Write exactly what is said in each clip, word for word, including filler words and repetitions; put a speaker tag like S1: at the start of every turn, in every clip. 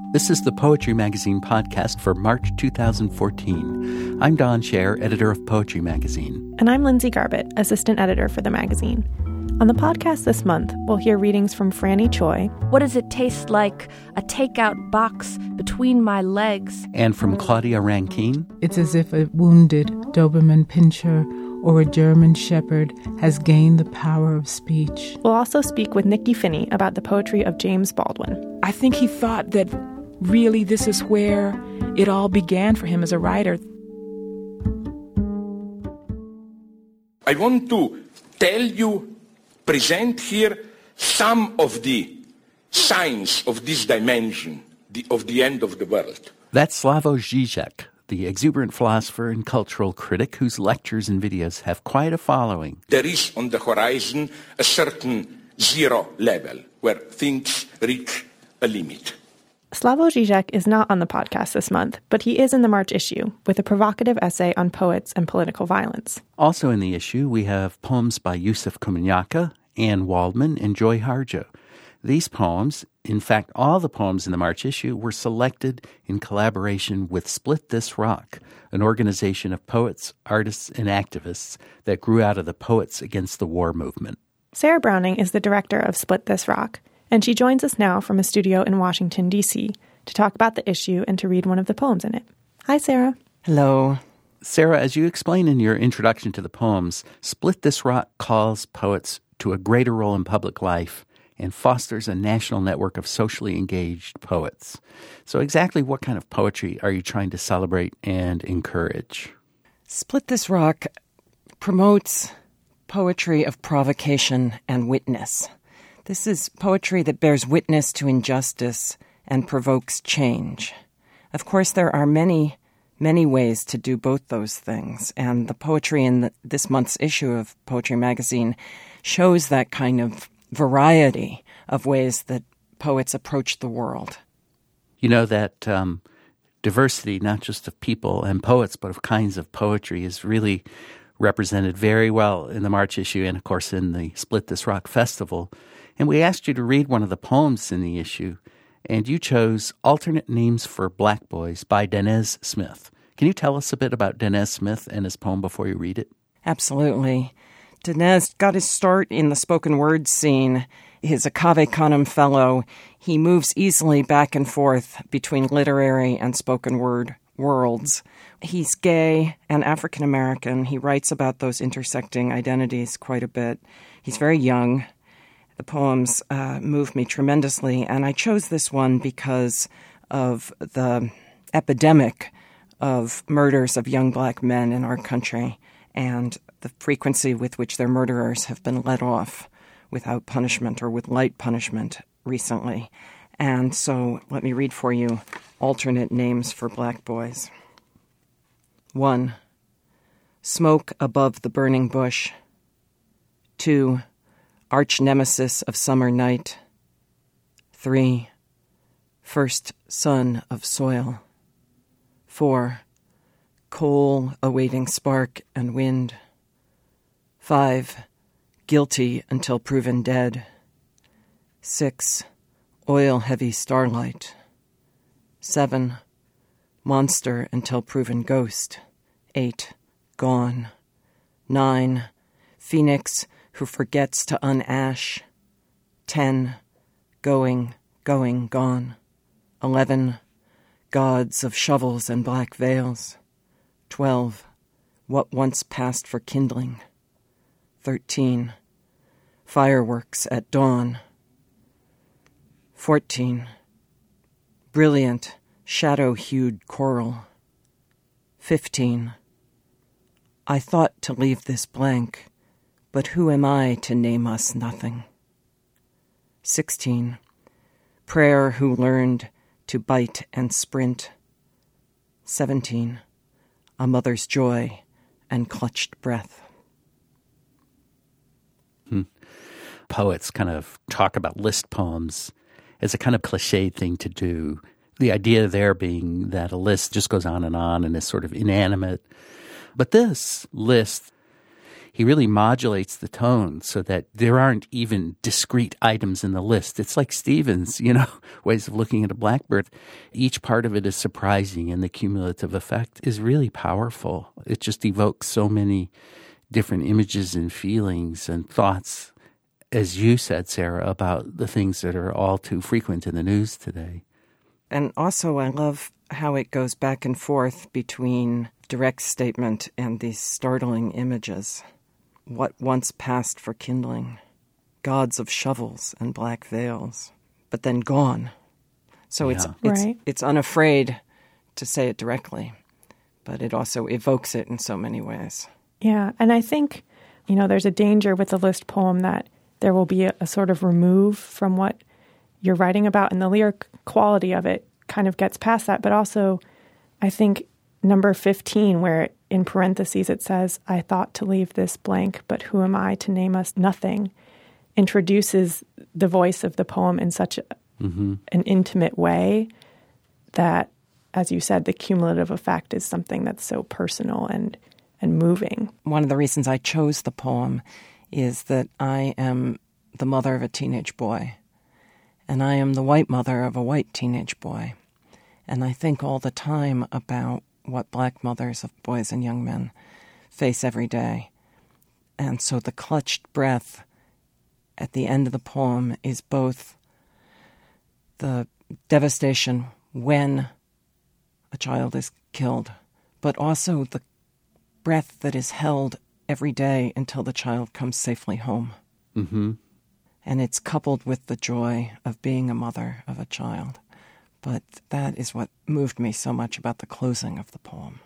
S1: This is the Poetry Magazine podcast for March two thousand fourteen. I'm Don Scher, editor of Poetry Magazine.
S2: And I'm Lindsay Garbett, assistant editor for the magazine. On the podcast this month, we'll hear readings from Franny Choi.
S3: What does it taste like? A takeout box between my legs.
S1: And from Claudia Rankine.
S4: It's as if a wounded Doberman Pinscher or a German Shepherd has gained the power of speech.
S2: We'll also speak with Nikki Finney about the poetry of James Baldwin.
S5: I think he thought that really this is where it all began for him as a writer.
S6: I want to tell you, present here some of the signs of this dimension, the, of the end of the world.
S1: That's Slavoj Žižek, the exuberant philosopher and cultural critic whose lectures and videos have quite a following.
S6: There is on the horizon a certain zero level where things reach a limit.
S2: Slavoj Žižek is not on the podcast this month, but he is in the March issue with a provocative essay on poets and political violence.
S1: Also in the issue, we have poems by Yusuf Komunyakaa, Anne Waldman, and Joy Harjo. These poems, in fact, all the poems in the March issue, were selected in collaboration with Split This Rock, an organization of poets, artists, and activists that grew out of the Poets Against the War movement.
S2: Sarah Browning is the director of Split This Rock, and she joins us now from a studio in Washington, D C, to talk about the issue and to read one of the poems in it. Hi, Sarah.
S7: Hello.
S1: Sarah, as you explain in your introduction to the poems, Split This Rock calls poets to a greater role in public life and fosters a national network of socially engaged poets. So exactly what kind of poetry are you trying to celebrate and encourage?
S7: Split This Rock promotes poetry of provocation and witness. This is poetry that bears witness to injustice and provokes change. Of course, there are many, many ways to do both those things, and the poetry in the, this month's issue of Poetry Magazine shows that kind of variety of ways that poets approach the world.
S1: You know that um, diversity, not just of people and poets, but of kinds of poetry, is really represented very well in the March issue and, of course, in the Split This Rock Festival. And we asked you to read one of the poems in the issue, and you chose Alternate Names for Black Boys by Danez Smith. Can you tell us a bit about Danez Smith and his poem before you read it?
S7: Absolutely. Danez got his start in the spoken word scene. He's a Cave Canem fellow. He moves easily back and forth between literary and spoken word worlds. He's gay and African American. He writes about those intersecting identities quite a bit. He's very young. The poems uh, moved me tremendously, and I chose this one because of the epidemic of murders of young black men in our country and the frequency with which their murderers have been let off without punishment or with light punishment recently. And so let me read for you alternate names for black boys. One, smoke above the burning bush. Two, arch nemesis of summer night. Three, first son of soil. Four, coal awaiting spark and wind. Five, guilty until proven dead. Six, oil-heavy starlight. Seven, monster until proven ghost. Eight, gone. Nine, phoenix who forgets to unash. Ten, going, going, gone. Eleven, gods of shovels and black veils. Twelve, what once passed for kindling. Thirteen, fireworks at dawn. Fourteen, brilliant, shadow-hued coral. Fifteen, I thought to leave this blank, but who am I to name us nothing? Sixteen, prayer who learned to bite and sprint. Seventeen, a mother's joy and clutched breath.
S1: Hmm. Poets kind of talk about list poems as a kind of cliched thing to do. The idea there being that a list just goes on and on and is sort of inanimate. But this list, he really modulates the tone so that there aren't even discrete items in the list. It's like Stevens, you know, ways of looking at a blackbird. Each part of it is surprising, and the cumulative effect is really powerful. It just evokes so many different images and feelings and thoughts, as you said, Sarah, about the things that are all too frequent in the news today.
S7: And also, I love how it goes back and forth between direct statement and these startling images. What once passed for kindling, gods of shovels and black veils, but then gone. So
S1: Yeah.
S7: it's it's
S2: Right.
S7: it's unafraid to say it directly, but it also evokes it in so many ways.
S2: Yeah, and I think, you know, there's a danger with the list poem that there will be a, a sort of remove from what you're writing about, and the lyric quality of it kind of gets past that. But also, I think number fifteen, where in parentheses it says, "I thought to leave this blank, but who am I to name us nothing," introduces the voice of the poem in such a, mm-hmm. an intimate way that, as you said, the cumulative effect is something that's so personal and and moving.
S7: One of the reasons I chose the poem is that I am the mother of a teenage boy, and I am the white mother of a white teenage boy. And I think all the time about what black mothers of boys and young men face every day. And so the clutched breath at the end of the poem is both the devastation when a child is killed, but also the breath that is held every day until the child comes safely home.
S1: Mm-hmm.
S7: And it's coupled with the joy of being a mother of a child. But that is what moved me so much about the closing of the poem.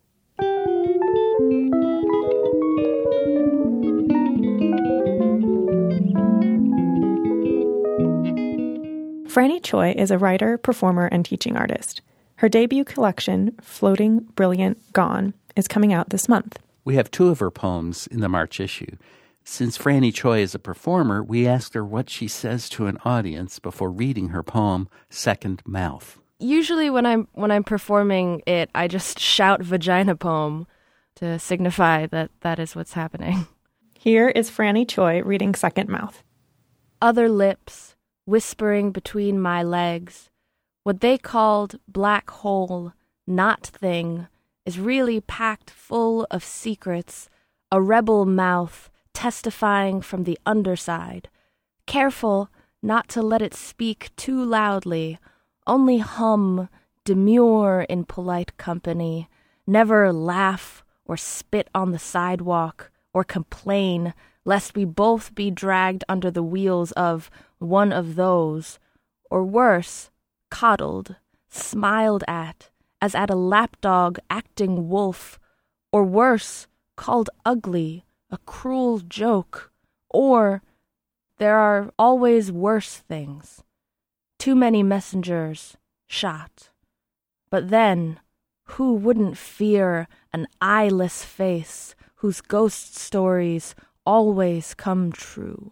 S2: Franny Choi is a writer, performer, and teaching artist. Her debut collection, Floating, Brilliant, Gone, is coming out this month.
S1: We have two of her poems in the March issue. Since Franny Choi is a performer, we asked her what she says to an audience before reading her poem, Second Mouth.
S3: Usually when I'm when I'm performing it, I just shout vagina poem to signify that that is what's happening.
S2: Here is Franny Choi reading Second Mouth.
S3: Other lips whispering between my legs. What they called black hole, not thing, is really packed full of secrets, a rebel mouth testifying from the underside. Careful not to let it speak too loudly, only hum, demure in polite company, never laugh or spit on the sidewalk or complain, lest we both be dragged under the wheels of one of those, or worse, coddled, smiled at, as at a lapdog acting wolf, or worse, called ugly, a cruel joke, or there are always worse things. Too many messengers shot. But then, who wouldn't fear an eyeless face whose ghost stories always come true?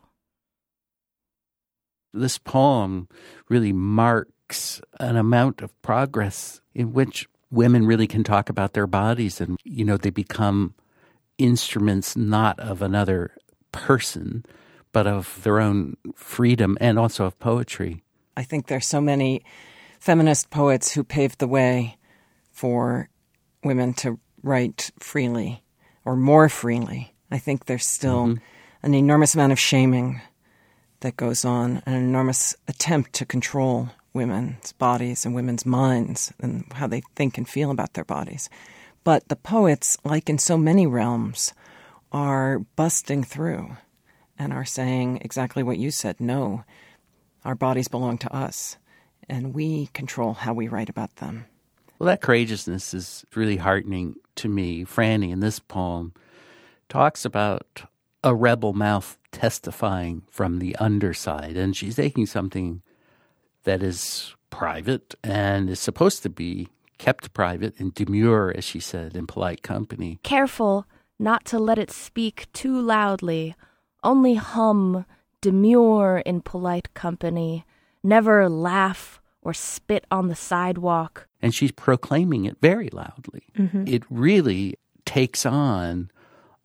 S1: This poem really marks an amount of progress in which women really can talk about their bodies, and, you know, they become instruments not of another person, but of their own freedom and also of poetry.
S7: I think there's so many feminist poets who paved the way for women to write freely or more freely. I think there's still mm-hmm. an enormous amount of shaming that goes on, an enormous attempt to control women's bodies and women's minds and how they think and feel about their bodies. But the poets, like in so many realms, are busting through and are saying exactly what you said. No, our bodies belong to us, and we control how we write about them.
S1: Well, that courageousness is really heartening to me. Franny, in this poem, talks about a rebel mouth testifying from the underside, and she's taking something that is private and is supposed to be kept private and demure, as she said, in polite company.
S3: Careful not to let it speak too loudly, only hum, demure in polite company, never laugh or spit on the sidewalk.
S1: And she's proclaiming it very loudly. Mm-hmm. It really takes on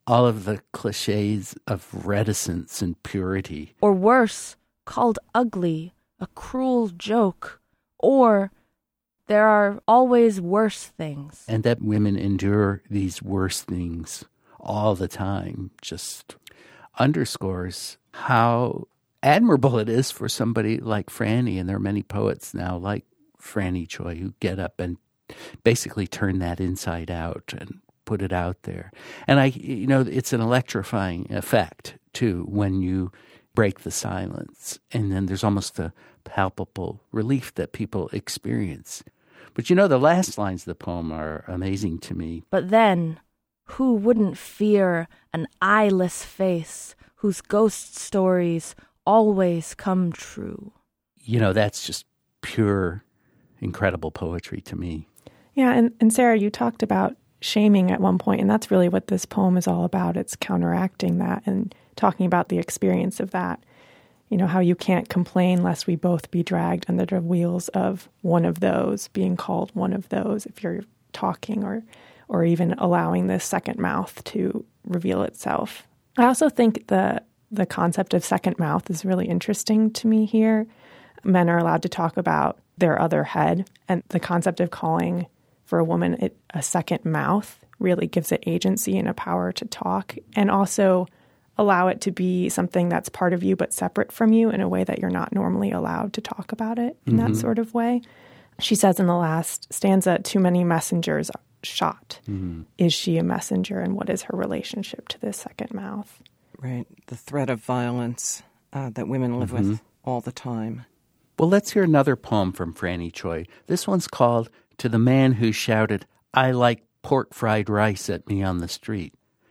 S1: all of the cliches of reticence and purity.
S3: Or worse, called ugly, a cruel joke. Or there are always worse things.
S1: And that women endure these worse things all the time just underscores how admirable it is for somebody like Franny. And there are many poets now like Franny Choi who get up and basically turn that inside out and put it out there. And I, you know, it's an electrifying effect too when you break the silence. And then there's almost a palpable relief that people experience. But you know, the last lines of the poem are amazing to me.
S3: But then, who wouldn't fear an eyeless face whose ghost stories always come true?
S1: You know, that's just pure, incredible poetry to me.
S2: Yeah, and, and Sarah, you talked about shaming at one point, and that's really what this poem is all about. It's counteracting that and talking about the experience of that. You know, how you can't complain lest we both be dragged under the wheels of one of those, being called one of those if you're talking or or even allowing this second mouth to reveal itself. I also think the the concept of second mouth is really interesting to me here. Men are allowed to talk about their other head, and the concept of calling for a woman it, a second mouth really gives it agency and a power to talk, and also allow it to be something that's part of you but separate from you in a way that you're not normally allowed to talk about it in mm-hmm. that sort of way. She says in the last stanza, too many messengers shot. Mm-hmm. Is she a messenger, and what is her relationship to this second mouth?
S7: Right, the threat of violence uh, that women live mm-hmm. with all the time.
S1: Well, let's hear another poem from Franny Choi. This one's called To the Man Who Shouted, I Like Pork Fried Rice at Me on the Street.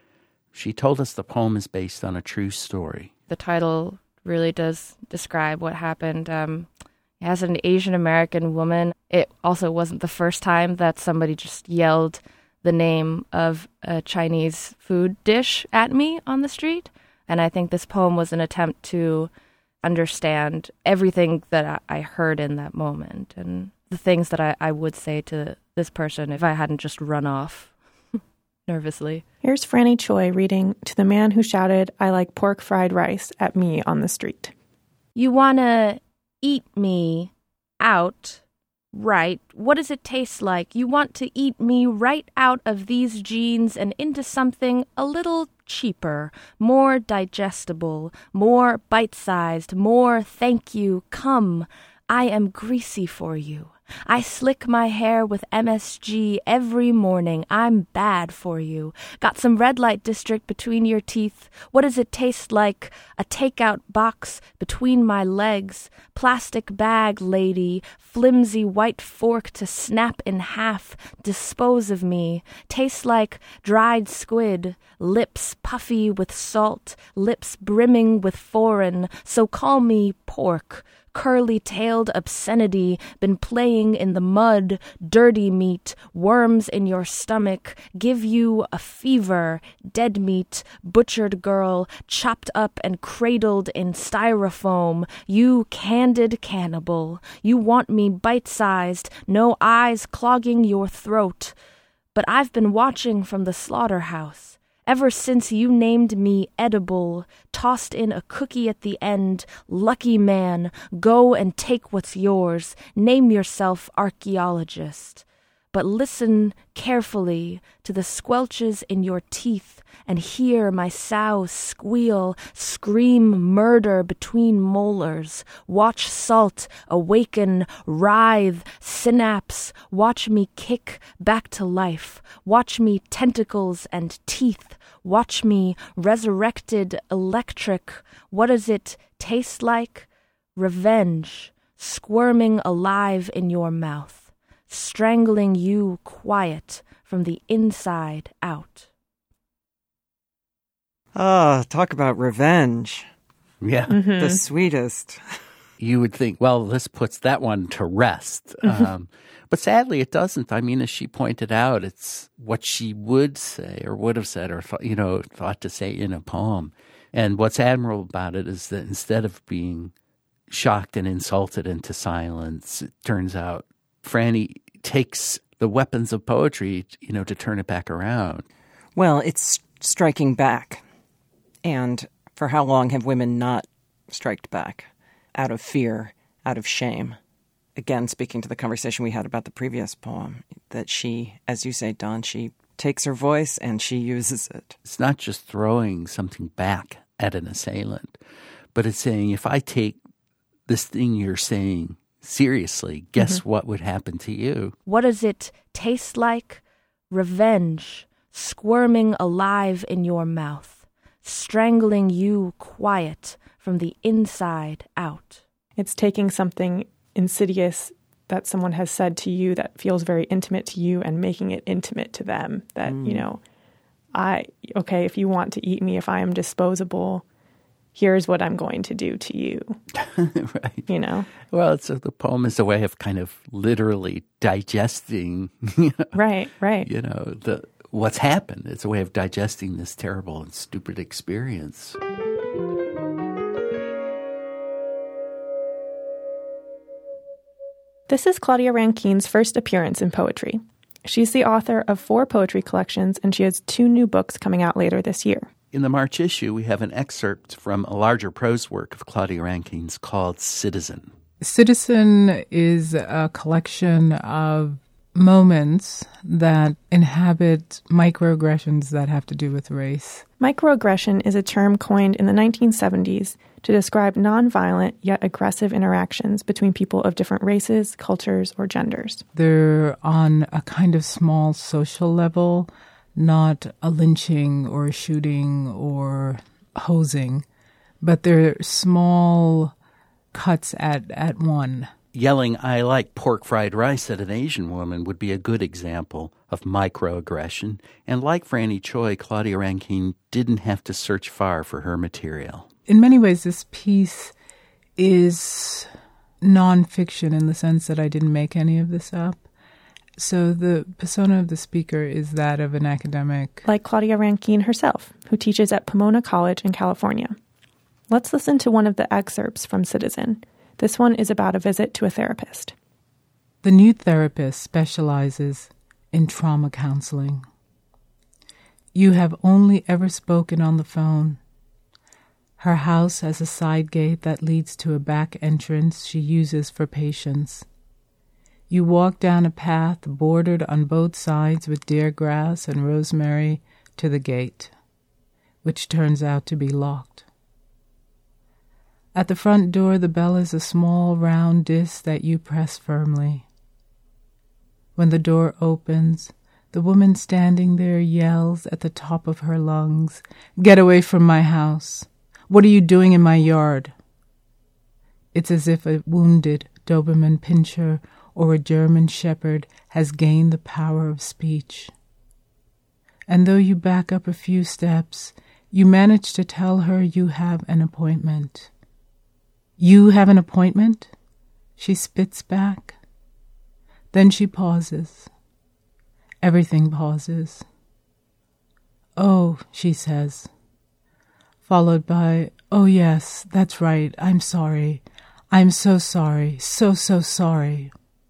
S1: She told us the poem is based on a true story.
S3: The title really does describe what happened. Um, as an Asian American woman, it also wasn't the first time that somebody just yelled the name of a Chinese food dish at me on the street. And I think this poem was an attempt to understand everything that I heard in that moment and the things that I, I would say to this person if I hadn't just run off nervously.
S2: Here's Franny Choi reading To the Man Who Shouted, I Like Pork Fried Rice at Me on the Street.
S3: You want to eat me out, right? What does it taste like? You want to eat me right out of these jeans and into something a little cheaper, more digestible, more bite-sized, more thank you, come, I am greasy for you. I slick my hair with M S G every morning. I'm bad for you. Got some red light district between your teeth. What does it taste like? A takeout box between my legs. Plastic bag, lady. Flimsy white fork to snap in half. Dispose of me. Tastes like dried squid. Lips puffy with salt. Lips brimming with foreign. So call me pork. Curly-tailed obscenity, been playing in the mud, dirty meat, worms in your stomach, give you a fever, dead meat, butchered girl, chopped up and cradled in styrofoam, you candid cannibal, you want me bite-sized, no eyes clogging your throat. But I've been watching from the slaughterhouse. Ever since you named me edible, tossed in a cookie at the end, lucky man, go and take what's yours, name yourself archaeologist. But listen carefully to the squelches in your teeth and hear my sow squeal, scream murder between molars. Watch salt awaken, writhe, synapse. Watch me kick back to life. Watch me tentacles and teeth. Watch me resurrected electric. What does it taste like? Revenge, squirming alive in your mouth. Strangling you quiet from the inside out.
S7: Ah, talk about revenge.
S1: Yeah.
S2: Mm-hmm.
S7: The sweetest.
S1: You would think, well, this puts that one to rest. Um, but sadly, it doesn't. I mean, as she pointed out, it's what she would say or would have said or, you know, thought to say in a poem. And what's admirable about it is that instead of being shocked and insulted into silence, it turns out Franny takes the weapons of poetry, you know, to turn it back around.
S7: Well, it's striking back. And for how long have women not striked back? Out of fear, out of shame. Again, speaking to the conversation we had about the previous poem, that she, as you say, Don, she takes her voice and she uses it.
S1: It's not just throwing something back at an assailant, but it's saying, if I take this thing you're saying seriously, guess mm-hmm. what would happen to you?
S3: What does it taste like? Revenge, squirming alive in your mouth, strangling you quiet from the inside out.
S2: It's taking something insidious that someone has said to you that feels very intimate to you and making it intimate to them. That, mm. you know, I, okay, if you want to eat me, if I am disposable, here's what I'm going to do to you.
S1: Right.
S2: You know?
S1: Well, it's a, the poem is a way of kind of literally digesting. You know,
S2: right, right.
S1: You know, the what's happened. It's a way of digesting this terrible and stupid experience.
S2: This is Claudia Rankine's first appearance in poetry. She's the author of four poetry collections, and she has two new books coming out later this year.
S1: In the March issue, we have an excerpt from a larger prose work of Claudia Rankine's called Citizen.
S4: Citizen is a collection of moments that inhabit microaggressions that have to do with race.
S2: Microaggression is a term coined in the nineteen seventies to describe nonviolent yet aggressive interactions between people of different races, cultures, or genders.
S4: They're on a kind of small social level, not a lynching or a shooting or hosing, but they're small cuts at, at one.
S1: Yelling, "I like pork fried rice" at an Asian woman would be a good example of microaggression. And like Franny Choi, Claudia Rankine didn't have to search far for her material.
S4: In many ways, this piece is nonfiction in the sense that I didn't make any of this up. So the persona of the speaker is that of an academic.
S2: Like Claudia Rankine herself, who teaches at Pomona College in California. Let's listen to one of the excerpts from Citizen. This one is about a visit to a therapist.
S4: The new therapist specializes in trauma counseling. You have only ever spoken on the phone. Her house has a side gate that leads to a back entrance she uses for patients. You walk down a path bordered on both sides with deer grass and rosemary to the gate, which turns out to be locked. At the front door, the bell is a small round disc that you press firmly. When the door opens, the woman standing there yells at the top of her lungs, "Get away from my house! What are you doing in my yard?" It's as if a wounded Doberman Pinscher or a German Shepherd has gained the power of speech. And though you back up a few steps, you manage to tell her you have an appointment. "You have an appointment?" She spits back. Then she pauses. Everything pauses. "Oh," she says, followed by, "Oh yes, that's right, I'm sorry. I'm so sorry, so, so sorry."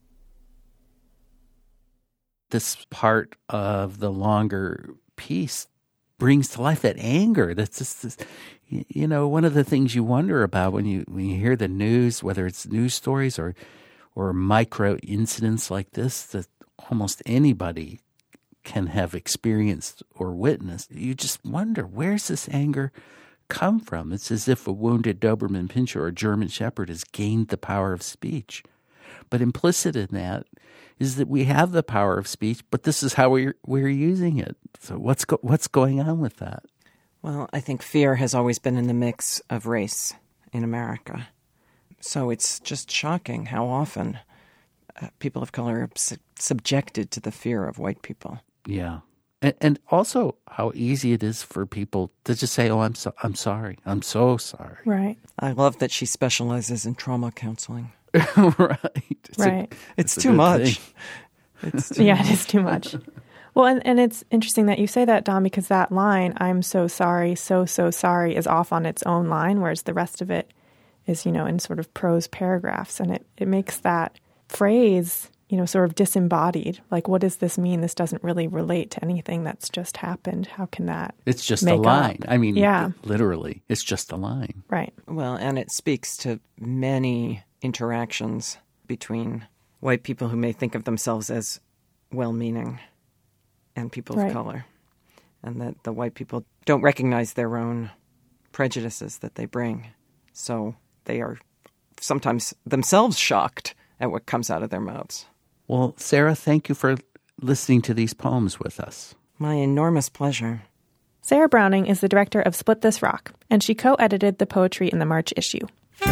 S1: This part of the longer piece brings to life that anger. That's just this, you know, one of the things you wonder about when you when you hear the news, whether it's news stories or or micro incidents like this that almost anybody can have experienced or witnessed. You just wonder, where's this anger come from? It's as if a wounded Doberman Pinscher or German Shepherd has gained the power of speech. But implicit in that is that we have the power of speech, but this is how we're we're using it. So what's go, what's going on with that?
S7: Well, I think fear has always been in the mix of race in America. So it's just shocking how often uh, people of color are su- subjected to the fear of white people.
S1: Yeah. And, and also how easy it is for people to just say, "Oh, I'm so, I'm sorry. I'm so sorry."
S2: Right.
S7: I love that she specializes in trauma counseling.
S1: Right. It's
S2: right.
S7: A, it's too much. It's too
S2: yeah,
S7: much.
S2: it is too much. Well, and, and it's interesting that you say that, Don, because that line, "I'm so sorry, so, so sorry," is off on its own line, whereas the rest of it is, you know, in sort of prose paragraphs. And it, it makes that phrase you know, sort of disembodied. Like, what does this mean? This doesn't really relate to anything that's just happened. How can that
S1: It's just
S2: make
S1: a line.
S2: up?
S1: I mean,
S2: yeah.
S1: literally, it's just a line.
S2: Right.
S7: Well, and it speaks to many interactions between white people who may think of themselves as well-meaning and people
S2: Right.
S7: of color, and that the white people don't recognize their own prejudices that they bring. So they are sometimes themselves shocked at what comes out of their mouths.
S1: Well, Sarah, thank you for listening to these poems with us.
S7: My enormous pleasure.
S2: Sarah Browning is the director of Split This Rock, and she co-edited the poetry in the March issue.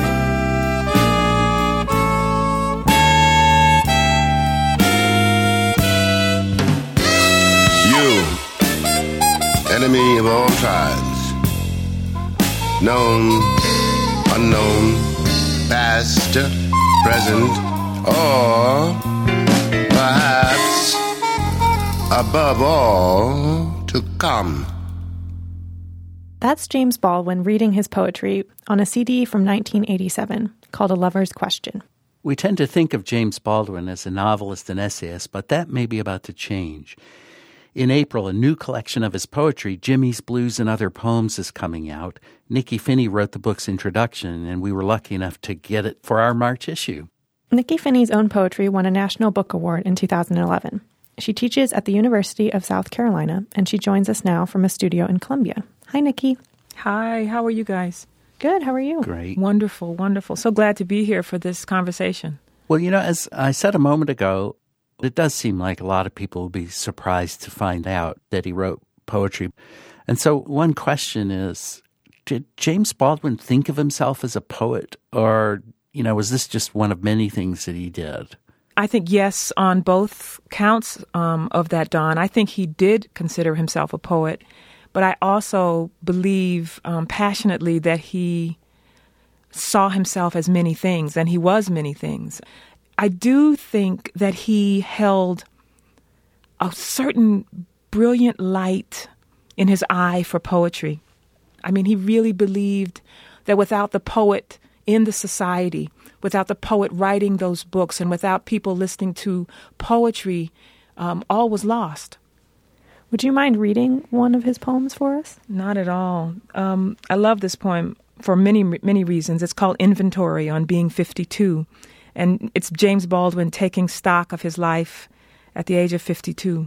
S8: You, enemy of all tribes, known, unknown, past, present, or perhaps above all to come.
S2: That's James Baldwin reading his poetry on a C D from nineteen eighty-seven called A Lover's Question.
S1: We tend to think of James Baldwin as a novelist and essayist, but that may be about to change. In April, a new collection of his poetry, Jimmy's Blues and Other Poems, is coming out. Nikki Finney wrote the book's introduction, and we were lucky enough to get it for our March issue.
S2: Nikki Finney's own poetry won a National Book Award in two thousand eleven. She teaches at the University of South Carolina, and she joins us now from a studio in Columbia. Hi, Nikki.
S5: Hi, how are you guys?
S2: Good, how are you?
S1: Great.
S5: Wonderful, wonderful. So glad to be here for this conversation.
S1: Well, you know, as I said a moment ago, it does seem like a lot of people will be surprised to find out that he wrote poetry. And so one question is, did James Baldwin think of himself as a poet, or, you know, was this just one of many things that he did?
S5: I think yes, on both counts um, of that, Don. I think he did consider himself a poet, but I also believe um, passionately that he saw himself as many things, and he was many things. I do think that he held a certain brilliant light in his eye for poetry. I mean, he really believed that without the poet in the society, without the poet writing those books, and without people listening to poetry, um, all was lost.
S2: Would you mind reading one of his poems for us?
S5: Not at all. Um, I love this poem for many, many reasons. It's called Inventory on Being fifty-two, and it's James Baldwin taking stock of his life at the age of fifty-two.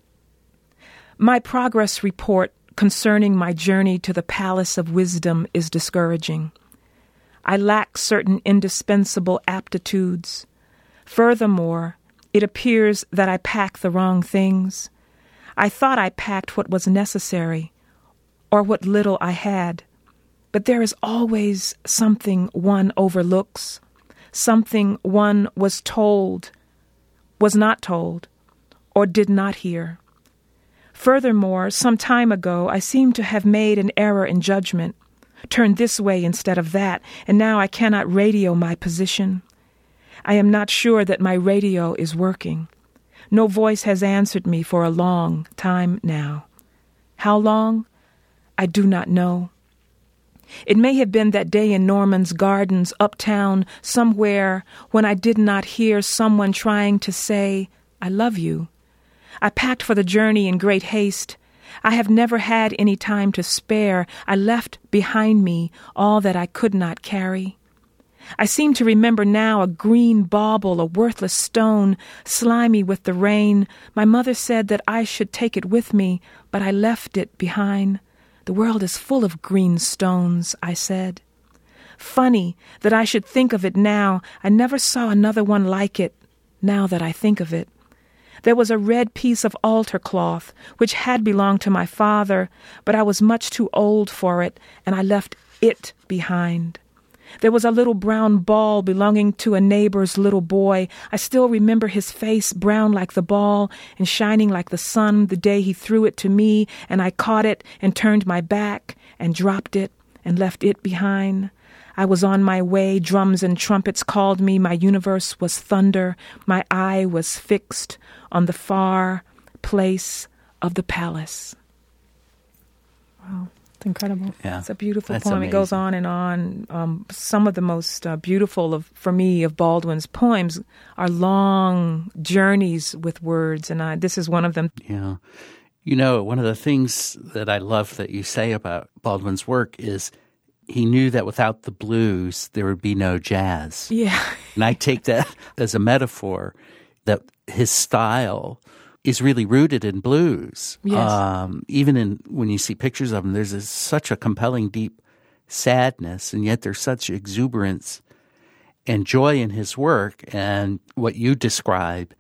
S5: My progress report concerning my journey to the palace of wisdom is discouraging. I lack certain indispensable aptitudes. Furthermore, it appears that I pack the wrong things. I thought I packed what was necessary, or what little I had. But there is always something one overlooks, something one was told, was not told, or did not hear. Furthermore, some time ago, I seem to have made an error in judgment, turned this way instead of that, and now I cannot radio my position. I am not sure that my radio is working. No voice has answered me for a long time now. How long? I do not know. It may have been that day in Norman's Gardens, uptown, somewhere, when I did not hear someone trying to say, I love you. I packed for the journey in great haste. I have never had any time to spare. I left behind me all that I could not carry. I seem to remember now a green bauble, a worthless stone, slimy with the rain. My mother said that I should take it with me, but I left it behind. The world is full of green stones, I said. Funny that I should think of it now. I never saw another one like it, now that I think of it. There was a red piece of altar cloth, which had belonged to my father, but I was much too old for it, and I left it behind. There was a little brown ball belonging to a neighbor's little boy. I still remember his face, brown like the ball and shining like the sun, the day he threw it to me, and I caught it and turned my back and dropped it and left it behind. I was on my way. Drums and trumpets called me. My universe was thunder. My eye was fixed on the far place of the palace.
S2: Wow. It's incredible.
S1: Yeah.
S5: It's a beautiful
S1: That's
S5: poem.
S1: amazing.
S5: It goes on and on. Um, some of the most uh, beautiful of, for me, of Baldwin's poems are long journeys with words, and I, this is one of them.
S1: Yeah. You know, one of the things that I love that you say about Baldwin's work is he knew that without the blues, there would be no jazz.
S5: Yeah.
S1: And I take that as a metaphor that his style is really rooted in blues.
S5: Yes.
S1: Um, even in when you see pictures of him, there's a, such a compelling, deep sadness, and yet there's such exuberance and joy in his work. And what you describe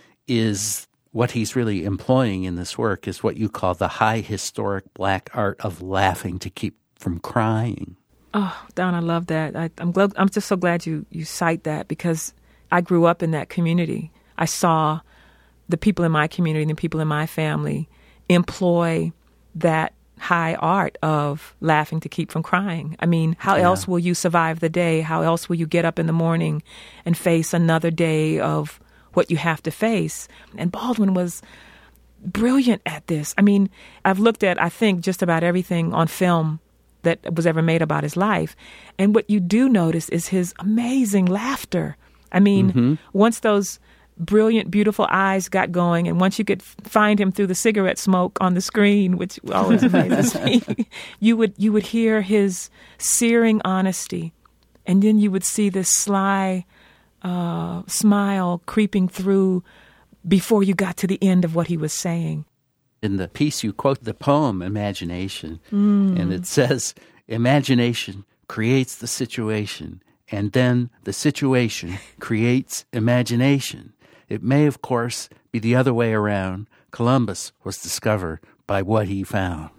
S1: is what he's really employing in this work is what you call the high historic black art of laughing to keep from crying.
S5: Oh, Don, I love that. I, I'm glad. I'm just so glad you you cite that, because I grew up in that community. I saw the people in my community and the people in my family employ that high art of laughing to keep from crying. I mean, how
S1: Yeah.
S5: else will you survive the day? How else will you get up in the morning and face another day of what you have to face? And Baldwin was brilliant at this. I mean, I've looked at, I think, just about everything on film that was ever made about his life. And what you do notice is his amazing laughter. I mean,
S1: Mm-hmm.
S5: once those brilliant, beautiful eyes got going, and once you could find him through the cigarette smoke on the screen, which always amazes me, you would you would hear his searing honesty, and then you would see this sly uh, smile creeping through before you got to the end of what he was saying.
S1: In the piece, you quote the poem Imagination, and it says, imagination creates the situation, and then the situation creates imagination. It may, of course, be the other way around. Columbus was discovered by what he found.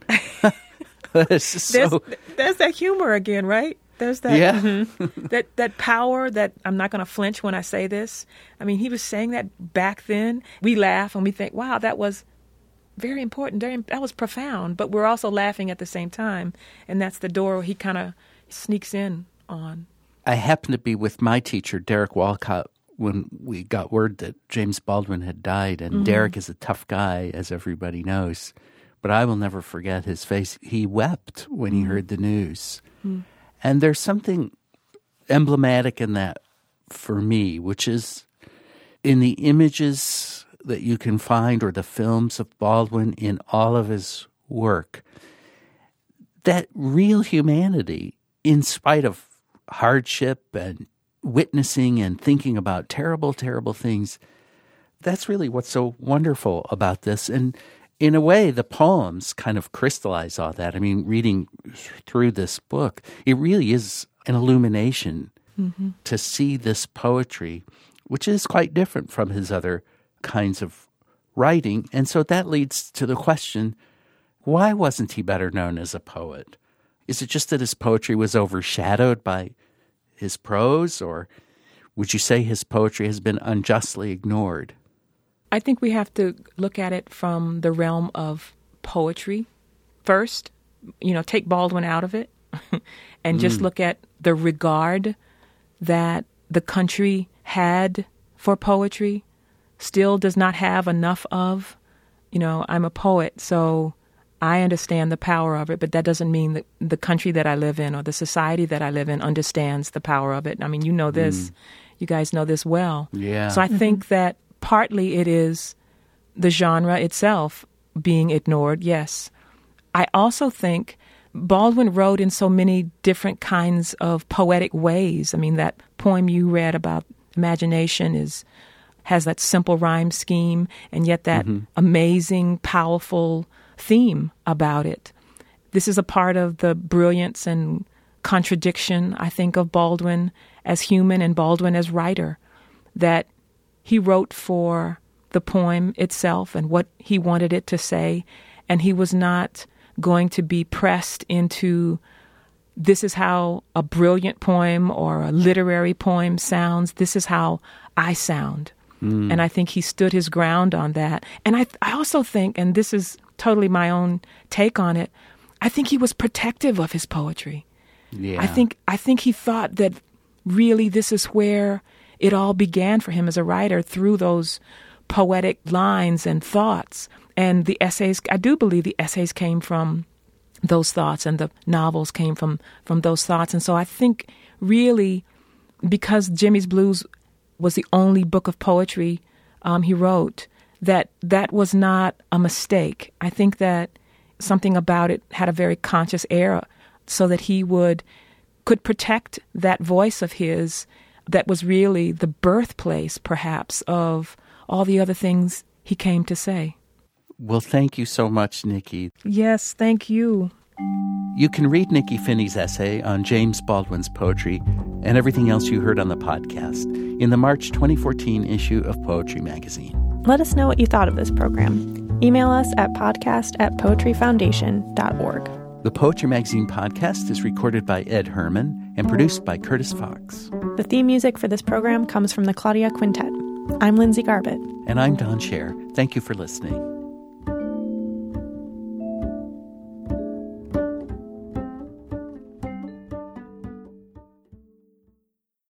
S1: It's just
S5: There's,
S1: so,
S5: there's that humor again, right? There's that
S1: yeah.
S5: mhm. that that power that I'm not going to flinch when I say this. I mean, he was saying that back then. We laugh and we think, wow, that was very important. Very, that was profound. But we're also laughing at the same time. And that's the door he kind of sneaks in on.
S1: I happened to be with my teacher, Derek Walcott, when we got word that James Baldwin had died. And
S5: Mm-hmm.
S1: Derek is a tough guy, as everybody knows. But I will never forget his face. He wept when he heard the news.
S5: Mm.
S1: And there's something emblematic in that for me, which is in the images that you can find or the films of Baldwin in all of his work, that real humanity, in spite of hardship and witnessing and thinking about terrible, terrible things, that's really what's so wonderful about this. And in a way, the poems kind of crystallize all that. I mean, reading through this book, it really is an illumination mm-hmm. to see this poetry, which is quite different from his other kinds of writing. And so that leads to the question, why wasn't he better known as a poet? Is it just that his poetry was overshadowed by his prose, or would you say his poetry has been unjustly ignored?
S5: I think we have to look at it from the realm of poetry first, you know, take Baldwin out of it and just
S1: Mm.
S5: look at the regard that the country had for poetry, still does not have enough of. You know, I'm a poet, so I understand the power of it, but that doesn't mean that the country that I live in or the society that I live in understands the power of it. I mean, you know this. Mm. You guys know this well.
S1: Yeah.
S5: So I think that partly it is the genre itself being ignored, yes. I also think Baldwin wrote in so many different kinds of poetic ways. I mean, that poem you read about imagination is has that simple rhyme scheme and yet that mm-hmm. amazing, powerful theme about it. This is a part of the brilliance and contradiction, I think, of Baldwin as human and Baldwin as writer, that he wrote for the poem itself and what he wanted it to say, and he was not going to be pressed into this is how a brilliant poem or a literary poem sounds, this is how I sound. Mm. And I think he stood his ground on that. And I, I also think, and this is totally my own take on it, I think he was protective of his poetry.
S1: Yeah.
S5: I think I think he thought that really this is where it all began for him as a writer, through those poetic lines and thoughts. And the essays, I do believe the essays came from those thoughts, and the novels came from, from those thoughts. And so I think really because Jimmy's Blues was the only book of poetry um, he wrote, that that was not a mistake. I think that something about it had a very conscious air so that he would could protect that voice of his that was really the birthplace, perhaps, of all the other things he came to say.
S1: Well, thank you so much, Nikki.
S5: Yes, thank you.
S1: You can read Nikki Finney's essay on James Baldwin's poetry and everything else you heard on the podcast in the March twenty fourteen issue of Poetry Magazine.
S2: Let us know what you thought of this program. Email us at podcast at poetryfoundation dot org.
S1: The Poetry Magazine podcast is recorded by Ed Herman and produced by Curtis Fox.
S2: The theme music for this program comes from the Claudia Quintet. I'm Lindsay Garbett.
S1: And I'm Don Scher. Thank you for listening.